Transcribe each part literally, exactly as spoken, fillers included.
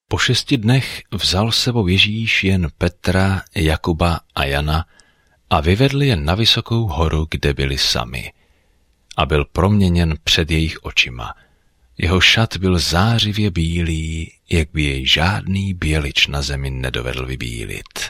Po šesti dnech vzal s sebou Ježíš jen Petra, Jakuba a Jana a vyvedl je na vysokou horu, kde byli sami. A byl proměněn před jejich očima. Jeho šat byl zářivě bílý, jak by jej žádný bělič na zemi nedovedl vybílit.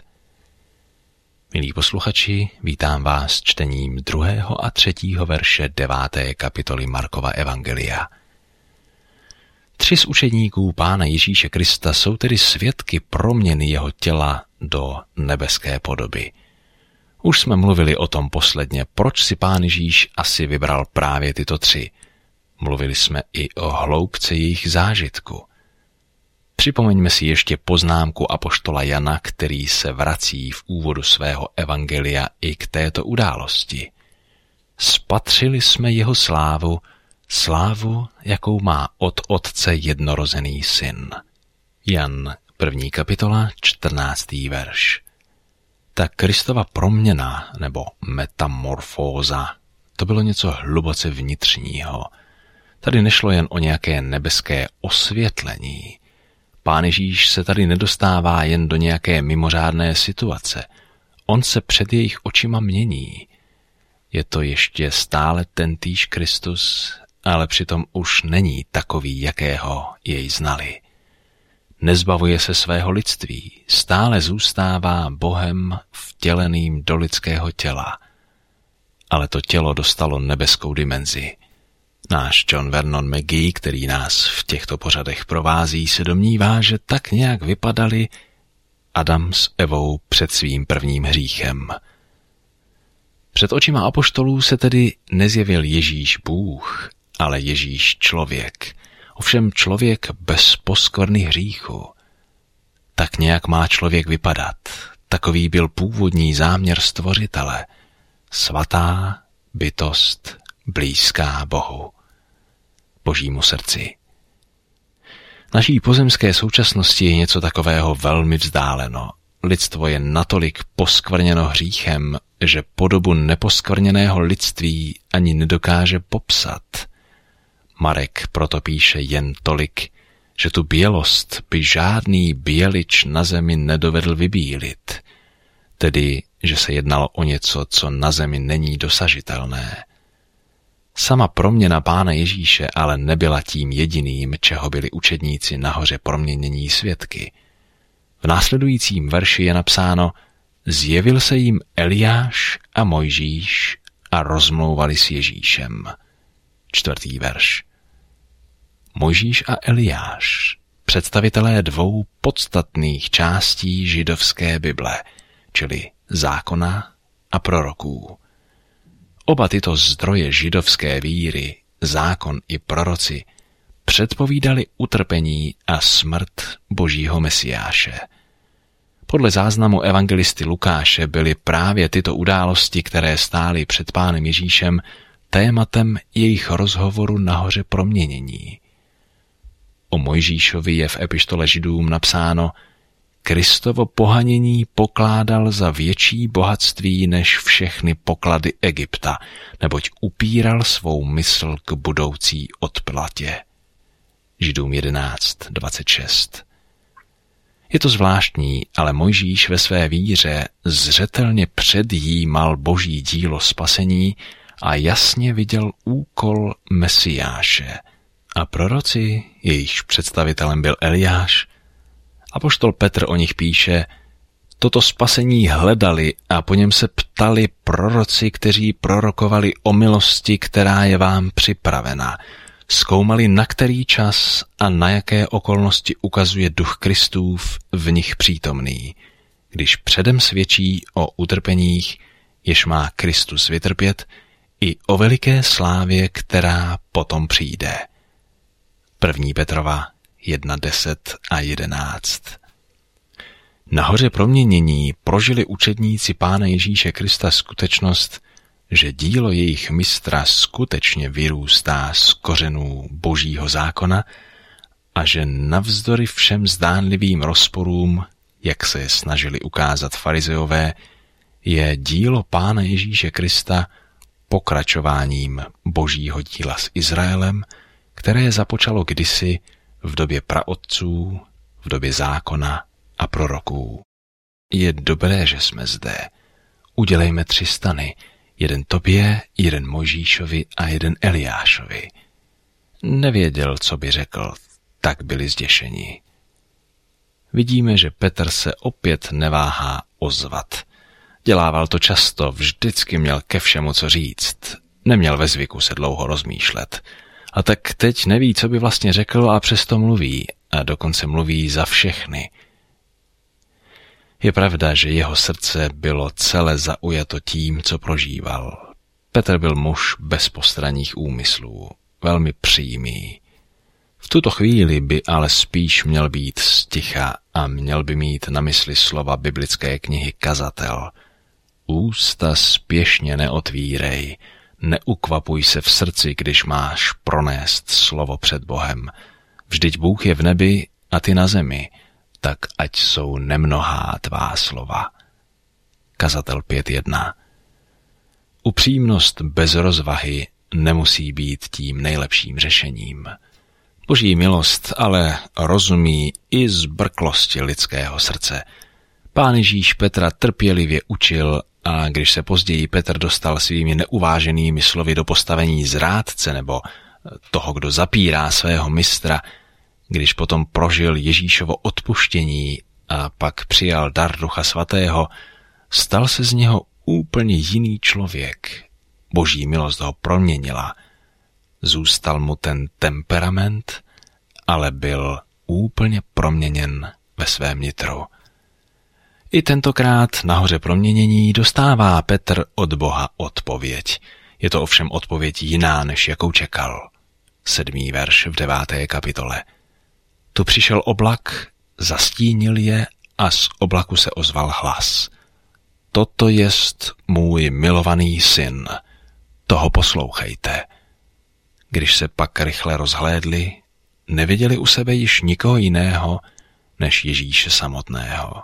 Milí posluchači, vítám vás čtením druhého a třetího verše deváté kapitoly Markova evangelia. Tři z učedníků Pána Ježíše Krista jsou tedy svědky proměny jeho těla do nebeské podoby. Už jsme mluvili o tom posledně, proč si Pán Ježíš asi vybral právě tyto tři. Mluvili jsme i o hloubce jejich zážitku. Připomeňme si ještě poznámku apoštola Jana, který se vrací v úvodu svého evangelia i k této události. Spatřili jsme jeho slávu, slávu, jakou má od Otce jednorozený syn. Jan, první kapitola, čtrnáctý verš. Ta Kristova proměna nebo metamorfóza, to bylo něco hluboce vnitřního. Tady nešlo jen o nějaké nebeské osvětlení. Pán Ježíš se tady nedostává jen do nějaké mimořádné situace. On se před jejich očima mění. Je to ještě stále tentýž Kristus, ale přitom už není takový, jakého jej znali. Nezbavuje se svého lidství, stále zůstává Bohem vtěleným do lidského těla. Ale to tělo dostalo nebeskou dimenzi. Náš John Vernon McGee, který nás v těchto pořadech provází, se domnívá, že tak nějak vypadali Adam s Evou před svým prvním hříchem. Před očima apoštolů se tedy nezjevil Ježíš Bůh, ale Ježíš člověk, ovšem člověk bez poskvrny hříchu. Tak nějak má člověk vypadat, takový byl původní záměr Stvořitele, svatá bytost, blízká Bohu, Božímu srdci. Naší pozemské současnosti je něco takového velmi vzdáleno. Lidstvo je natolik poskvrněno hříchem, že podobu neposkvrněného lidství ani nedokáže popsat. Marek proto píše jen tolik, že tu bělost by žádný bělič na zemi nedovedl vybílit, tedy, že se jednalo o něco, co na zemi není dosažitelné. Sama proměna Pána Ježíše ale nebyla tím jediným, čeho byli učedníci nahoře proměnění svědky. V následujícím verši je napsáno: zjevil se jim Eliáš a Mojžíš a rozmlouvali s Ježíšem. Čtvrtý verš. Mojžíš a Eliáš, představitelé dvou podstatných částí židovské Bible, čili zákona a proroků. Oba tyto zdroje židovské víry, zákon i proroci, předpovídali utrpení a smrt Božího Mesiáše. Podle záznamu evangelisty Lukáše byly právě tyto události, které stály před Pánem Ježíšem, tématem jejich rozhovoru nahoře proměnění. O Mojžíšovi je v epištole Židům napsáno: Kristovo pohanění pokládal za větší bohatství než všechny poklady Egypta, neboť upíral svou mysl k budoucí odplatě. Židům jedenáct dvacet šest. Je to zvláštní, ale Mojžíš ve své víře zřetelně předjímal Boží dílo spasení a jasně viděl úkol Mesiáše. A proroci, jejichž představitelem byl Eliáš, apoštol Petr o nich píše: toto spasení hledali a po něm se ptali proroci, kteří prorokovali o milosti, která je vám připravena. Zkoumali, na který čas a na jaké okolnosti ukazuje duch Kristův v nich přítomný, když předem svědčí o utrpeních, jež má Kristus vytrpět, i o veliké slávě, která potom přijde. První Petrova jedna deset a jedenáct. Nahoře proměnění prožili učedníci Pána Ježíše Krista skutečnost, že dílo jejich mistra skutečně vyrůstá z kořenů Božího zákona a že navzdory všem zdánlivým rozporům, jak se je snažili ukázat farizeové, je dílo Pána Ježíše Krista pokračováním Božího díla s Izraelem, které započalo kdysi v době praotců, v době zákona a proroků. Je dobré, že jsme zde. Udělejme tři stany, jeden Tobě, jeden Mojžíšovi a jeden Eliášovi. Nevěděl, co by řekl, tak byli zděšeni. Vidíme, že Petr se opět neváhá ozvat. Dělával to často, vždycky měl ke všemu co říct. Neměl ve zvyku se dlouho rozmýšlet. A tak teď neví, co by vlastně řekl a přesto mluví. A dokonce mluví za všechny. Je pravda, že jeho srdce bylo celé zaujato tím, co prožíval. Petr byl muž bez postranních úmyslů, velmi přímý. V tuto chvíli by ale spíš měl být sticha a měl by mít na mysli slova biblické knihy Kazatel. Ústa spěšně neotvírej, neukvapuj se v srdci, když máš pronést slovo před Bohem. Vždyť Bůh je v nebi a ty na zemi, tak ať jsou nemnohá tvá slova. Kazatel pět jedna. Upřímnost bez rozvahy nemusí být tím nejlepším řešením. Boží milost ale rozumí i zbrklosti lidského srdce. Pán Ježíš Petra trpělivě učil a když se později Petr dostal svými neuváženými slovy do postavení zrádce nebo toho, kdo zapírá svého mistra, když potom prožil Ježíšovo odpuštění a pak přijal dar Ducha Svatého, stal se z něho úplně jiný člověk. Boží milost ho proměnila. Zůstal mu ten temperament, ale byl úplně proměněn ve svém nitru. I tentokrát nahoře proměnění dostává Petr od Boha odpověď. Je to ovšem odpověď jiná, než jakou čekal. Sedmý verš v deváté kapitole. Tu přišel oblak, zastínil je a z oblaku se ozval hlas. Toto jest můj milovaný syn, toho poslouchejte. Když se pak rychle rozhlédli, neviděli u sebe již nikoho jiného, než Ježíše samotného.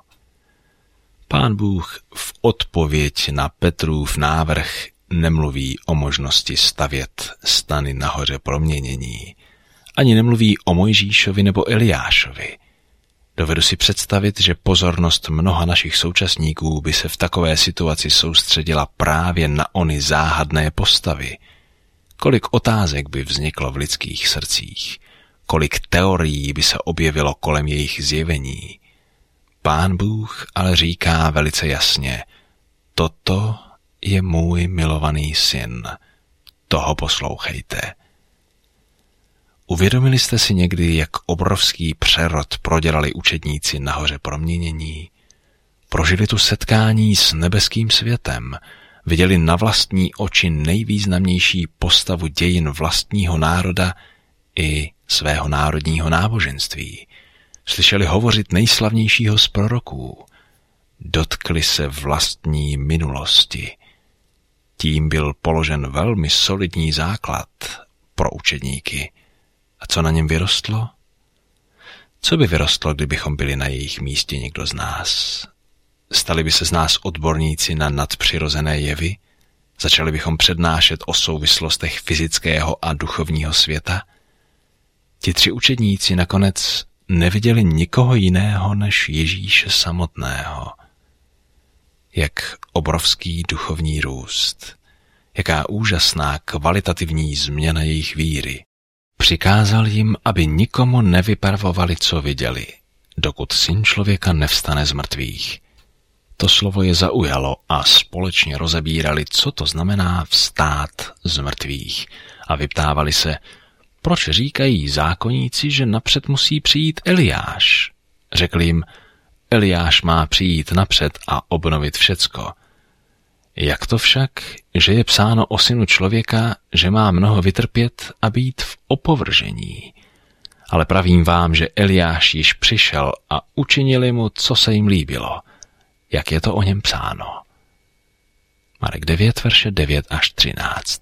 Pán Bůh v odpověď na Petrův návrh nemluví o možnosti stavět stany nahoře proměnění, ani nemluví o Mojžíšovi nebo Eliášovi. Dovedu si představit, že pozornost mnoha našich současníků by se v takové situaci soustředila právě na ony záhadné postavy. Kolik otázek by vzniklo v lidských srdcích, kolik teorií by se objevilo kolem jejich zjevení. Pán Bůh ale říká velice jasně, toto je můj milovaný syn, toho poslouchejte. Uvědomili jste si někdy, jak obrovský přerod prodělali učedníci nahoře proměnění? Prožili tu setkání s nebeským světem, viděli na vlastní oči nejvýznamnější postavu dějin vlastního národa i svého národního náboženství. Slyšeli hovořit nejslavnějšího z proroků. Dotkli se vlastní minulosti. Tím byl položen velmi solidní základ pro učedníky. A co na něm vyrostlo? Co by vyrostlo, kdybychom byli na jejich místě někdo z nás? Stali by se z nás odborníci na nadpřirozené jevy? Začali bychom přednášet o souvislostech fyzického a duchovního světa? Ti tři učedníci nakonec neviděli nikoho jiného než Ježíše samotného. Jak obrovský duchovní růst, jaká úžasná kvalitativní změna jejich víry. Přikázal jim, aby nikomu nevypravovali, co viděli, dokud Syn člověka nevstane z mrtvých. To slovo je zaujalo a společně rozebírali, co to znamená vstát z mrtvých a vyptávali se, proč říkají zákonníci, že napřed musí přijít Eliáš. Řekl jim, Eliáš má přijít napřed a obnovit všecko. Jak to však, že je psáno o synu člověka, že má mnoho vytrpět a být v opovržení? Ale pravím vám, že Eliáš již přišel a učinili mu, co se jim líbilo, jak je to o něm psáno. Marek devět, verše devět až třináct.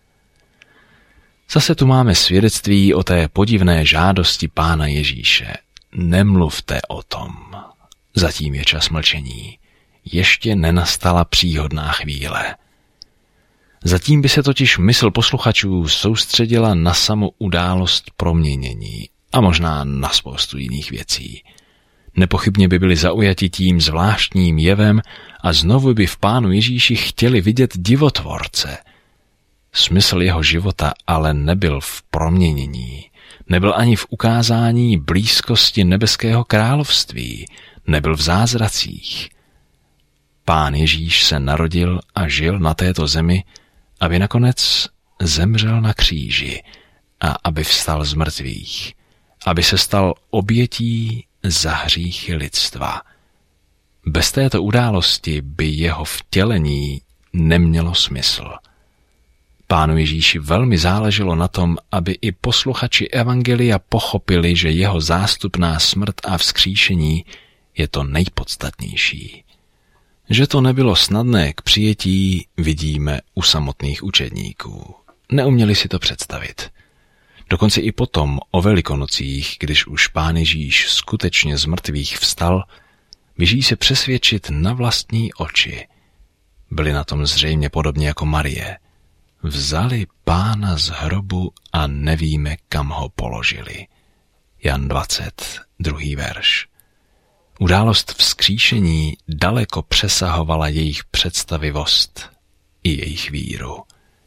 Zase tu máme svědectví o té podivné žádosti Pána Ježíše. Nemluvte o tom. Zatím je čas mlčení. Ještě nenastala příhodná chvíle. Zatím by se totiž mysl posluchačů soustředila na samou událost proměnění a možná na spoustu jiných věcí. Nepochybně by byli zaujati tím zvláštním jevem a znovu by v Pánu Ježíši chtěli vidět divotvorce. Smysl jeho života ale nebyl v proměnění, nebyl ani v ukázání blízkosti nebeského království, nebyl v zázracích. Pán Ježíš se narodil a žil na této zemi, aby nakonec zemřel na kříži a aby vstal z mrtvých, aby se stal obětí za hříchy lidstva. Bez této události by jeho vtělení nemělo smysl. Pánu Ježíši velmi záleželo na tom, aby i posluchači evangelia pochopili, že jeho zástupná smrt a vzkříšení je to nejpodstatnější. Že to nebylo snadné k přijetí, vidíme u samotných učedníků. Neuměli si to představit. Dokonce i potom o Velikonocích, když už Pán Ježíš skutečně z mrtvých vstal, běží se přesvědčit na vlastní oči. Byli na tom zřejmě podobně jako Marie. Vzali Pána z hrobu a nevíme, kam ho položili. Jan dvacet, druhý verš. Událost vzkříšení daleko přesahovala jejich představivost i jejich víru.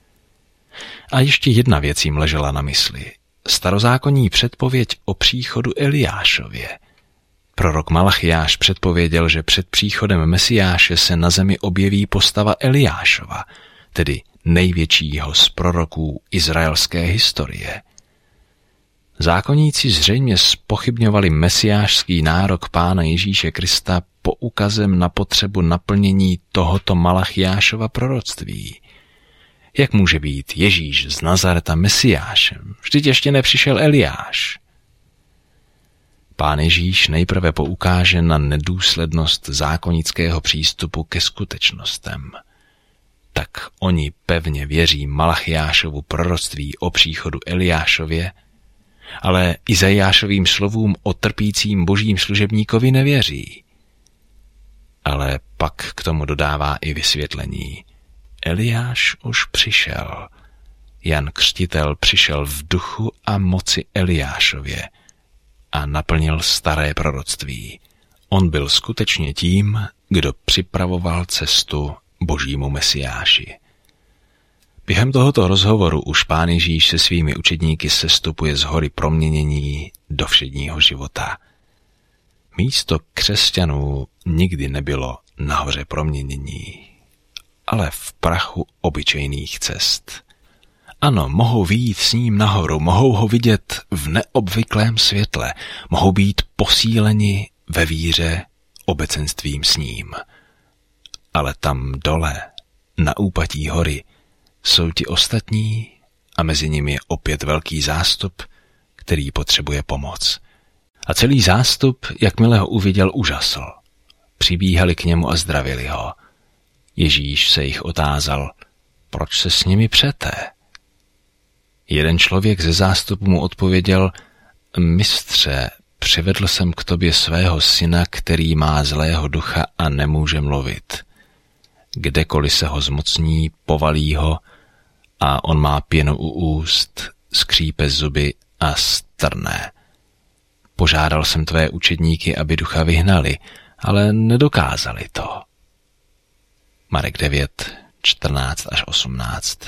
A ještě jedna věc jim ležela na mysli. Starozákonní předpověď o příchodu Eliášově. Prorok Malachiáš předpověděl, že před příchodem Mesiáše se na zemi objeví postava Eliášova, tedy největšího z proroků izraelské historie. Zákonníci zřejmě zpochybňovali mesiášský nárok Pána Ježíše Krista poukazem na potřebu naplnění tohoto Malachiášova proroctví. Jak může být Ježíš z Nazareta mesiášem? Vždyť ještě nepřišel Eliáš. Pán Ježíš nejprve poukáže na nedůslednost zákonického přístupu ke skutečnostem. Tak oni pevně věří Malachiášovu proroctví o příchodu Eliášově, ale Izajášovým slovům o trpícím božím služebníkovi nevěří. Ale pak k tomu dodává i vysvětlení. Eliáš už přišel. Jan Křtitel přišel v duchu a moci Eliášově a naplnil staré proroctví. On byl skutečně tím, kdo připravoval cestu božímu mesiáši. Během tohoto rozhovoru už Pán Ježíš se svými učedníky sestupuje z hory proměnění do všedního života. Místo křesťanů nikdy nebylo nahoře proměnění, ale v prachu obyčejných cest. Ano, mohou vyjít s ním nahoru, mohou ho vidět v neobvyklém světle, mohou být posíleni ve víře obecenstvím s ním. Ale tam dole, na úpatí hory, jsou ti ostatní a mezi nimi je opět velký zástup, který potřebuje pomoc. A celý zástup, jakmile ho uviděl, užasl. Přibíhali k němu a zdravili ho. Ježíš se jich otázal, proč se s nimi přete? Jeden člověk ze zástupu mu odpověděl, mistře, přivedl jsem k tobě svého syna, který má zlého ducha a nemůže mluvit. Kdekoliv se ho zmocní, povalí ho a on má pěnu u úst, skřípe zuby a strne. Požádal jsem tvé učedníky, aby ducha vyhnali, ale nedokázali to. Marek devět, čtrnáct až osmnáct.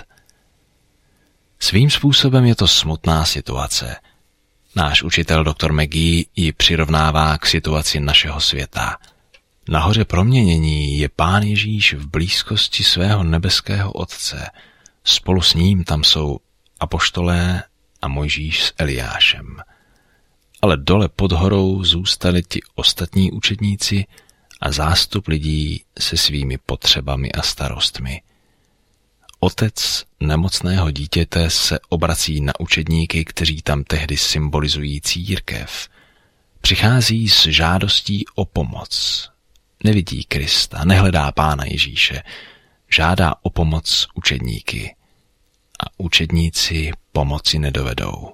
Svým způsobem je to smutná situace. Náš učitel doktor McGee ji přirovnává k situaci našeho světa. Nahoře proměnění je Pán Ježíš v blízkosti svého nebeského Otce. Spolu s ním tam jsou apoštolé a Mojžíš s Eliášem. Ale dole pod horou zůstali ti ostatní učedníci a zástup lidí se svými potřebami a starostmi. Otec nemocného dítěte se obrací na učedníky, kteří tam tehdy symbolizují církev. Přichází s žádostí o pomoc. Nevidí Krista, nehledá Pána Ježíše, žádá o pomoc učedníky. A učedníci pomoci nedovedou.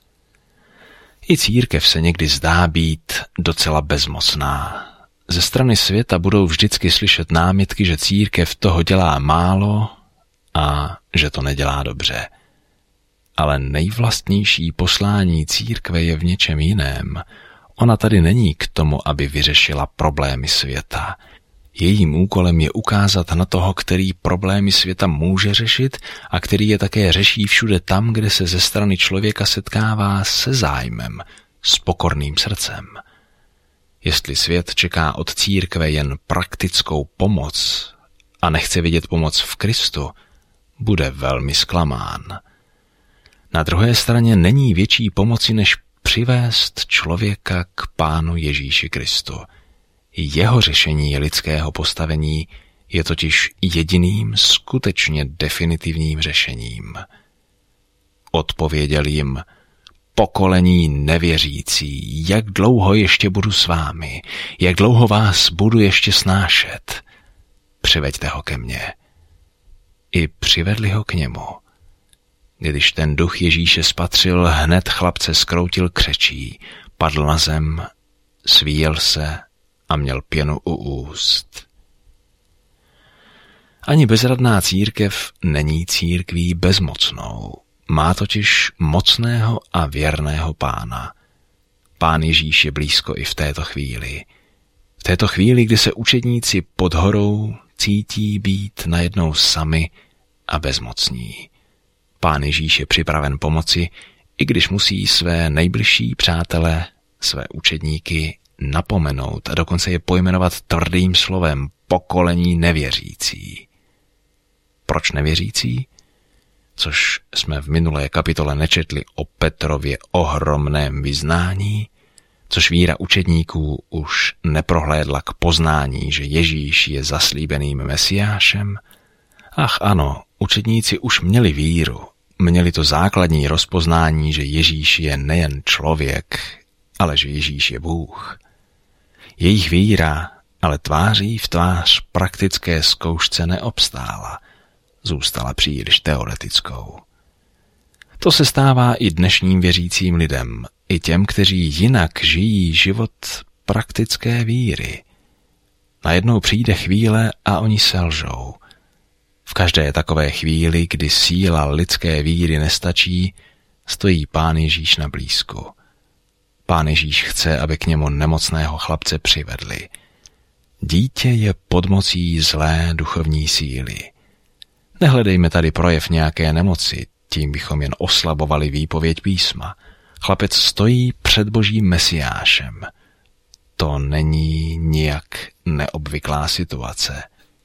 I církev se někdy zdá být docela bezmocná. Ze strany světa budou vždycky slyšet námitky, že církev toho dělá málo a že to nedělá dobře. Ale nejvlastnější poslání církve je v něčem jiném. Ona tady není k tomu, aby vyřešila problémy světa. Jejím úkolem je ukázat na toho, který problémy světa může řešit a který je také řeší všude tam, kde se ze strany člověka setkává se zájmem, s pokorným srdcem. Jestli svět čeká od církve jen praktickou pomoc a nechce vidět pomoc v Kristu, bude velmi zklamán. Na druhé straně není větší pomoci, než přivést člověka k Pánu Ježíši Kristu. Jeho řešení lidského postavení je totiž jediným skutečně definitivním řešením. Odpověděl jim: pokolení nevěřící, jak dlouho ještě budu s vámi, jak dlouho vás budu ještě snášet? Přiveďte ho ke mně. I přivedli ho k němu. Když ten duch Ježíše spatřil, hned chlapce zkroutil křečí, padl na zem, svíjel se a měl pěnu u úst. Ani bezradná církev není církví bezmocnou. Má totiž mocného a věrného Pána. Pán Ježíš je blízko i v této chvíli. V této chvíli, kdy se učedníci pod horou cítí být najednou sami a bezmocní. Pán Ježíš je připraven pomoci, i když musí své nejbližší přátele, své učedníky napomenout a dokonce je pojmenovat tvrdým slovem: pokolení nevěřící. Proč nevěřící? Což jsme v minulé kapitole nečetli o Petrově ohromném vyznání, což víra učedníků už neprohlédla k poznání, že Ježíš je zaslíbeným Mesiášem. Ach ano, učedníci už měli víru, měli to základní rozpoznání, že Ježíš je nejen člověk, ale že Ježíš je Bůh. Jejich víra ale tváří v tvář praktické zkoušce neobstála, zůstala příliš teoretickou. To se stává i dnešním věřícím lidem, i těm, kteří jinak žijí život praktické víry. Najednou přijde chvíle a oni selžou. V každé takové chvíli, kdy síla lidské víry nestačí, stojí Pán Ježíš na blízku. Pán Ježíš chce, aby k němu nemocného chlapce přivedli. Dítě je pod mocí zlé duchovní síly. Nehledejme tady projev nějaké nemoci, tím bychom jen oslabovali výpověď písma. Chlapec stojí před Božím Mesiášem. To není nijak neobvyklá situace.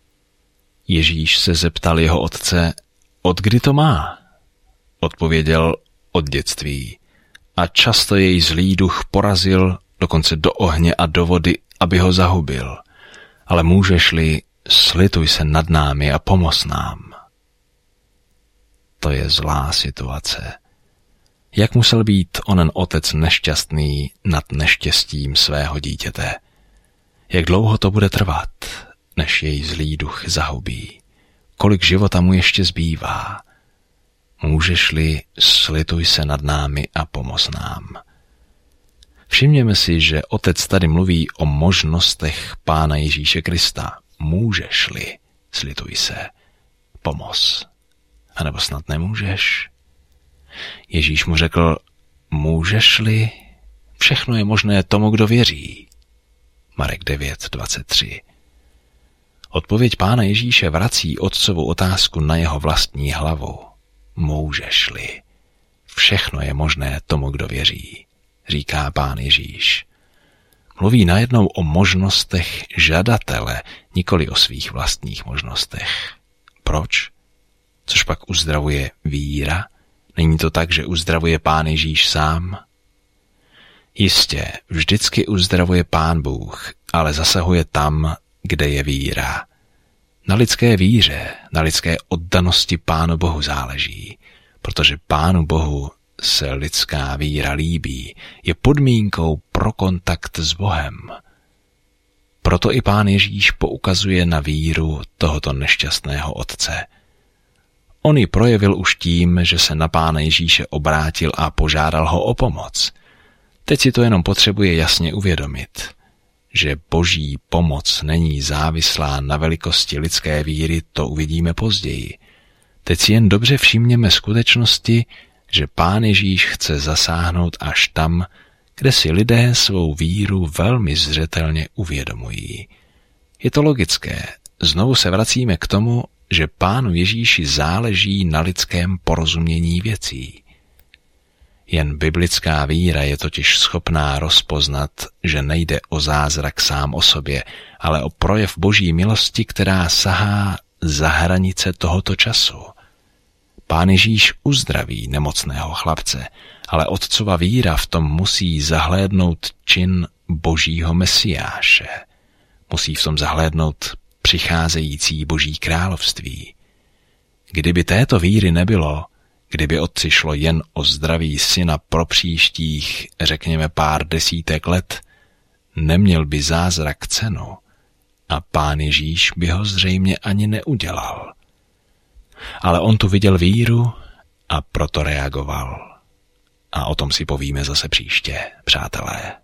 Ježíš se zeptal jeho otce, od kdy to má? Odpověděl, od dětství. A často jej zlý duch porazil, dokonce do ohně a do vody, aby ho zahubil. Ale můžeš-li, slituj se nad námi a pomoz nám. To je zlá situace. Jak musel být onen otec nešťastný nad neštěstím svého dítěte? Jak dlouho to bude trvat, než jej zlý duch zahubí? Kolik života mu ještě zbývá? Můžeš-li, slituj se nad námi a pomoz nám. Všimněme si, že otec tady mluví o možnostech Pána Ježíše Krista. Můžeš-li, slituj se, pomoz. A nebo snad nemůžeš? Ježíš mu řekl, můžeš-li, všechno je možné tomu, kdo věří. Marek devět dvacet tři. Odpověď Pána Ježíše vrací otcovu otázku na jeho vlastní hlavu. Můžeš-li, všechno je možné tomu, kdo věří, říká Pán Ježíš. Mluví najednou o možnostech žadatele, nikoli o svých vlastních možnostech. Proč? Což pak uzdravuje víra? Není to tak, že uzdravuje Pán Ježíš sám? Jistě, vždycky uzdravuje Pán Bůh, ale zasahuje tam, kde je víra. Na lidské víře, na lidské oddanosti Pánu Bohu záleží, protože Pánu Bohu se lidská víra líbí, je podmínkou pro kontakt s Bohem. Proto i Pán Ježíš poukazuje na víru tohoto nešťastného otce. On ji projevil už tím, že se na Pána Ježíše obrátil a požádal ho o pomoc. Teď si to jenom potřebuje jasně uvědomit, že Boží pomoc není závislá na velikosti lidské víry, to uvidíme později. Teď si jen dobře všimněme skutečnosti, že Pán Ježíš chce zasáhnout až tam, kde si lidé svou víru velmi zřetelně uvědomují. Je to logické. Znovu se vracíme k tomu, že Pánu Ježíši záleží na lidském porozumění věcí. Jen biblická víra je totiž schopná rozpoznat, že nejde o zázrak sám o sobě, ale o projev Boží milosti, která sahá za hranice tohoto času. Pán Ježíš uzdraví nemocného chlapce, ale otcova víra v tom musí zahlédnout čin Božího Mesiáše. Musí v tom zahlédnout přicházející Boží království. Kdyby této víry nebylo, kdyby otci šlo jen o zdraví syna pro příštích, řekněme, pár desítek let, neměl by zázrak cenu a Pán Ježíš by ho zřejmě ani neudělal. Ale on tu viděl víru a proto reagoval. A o tom si povíme zase příště, přátelé.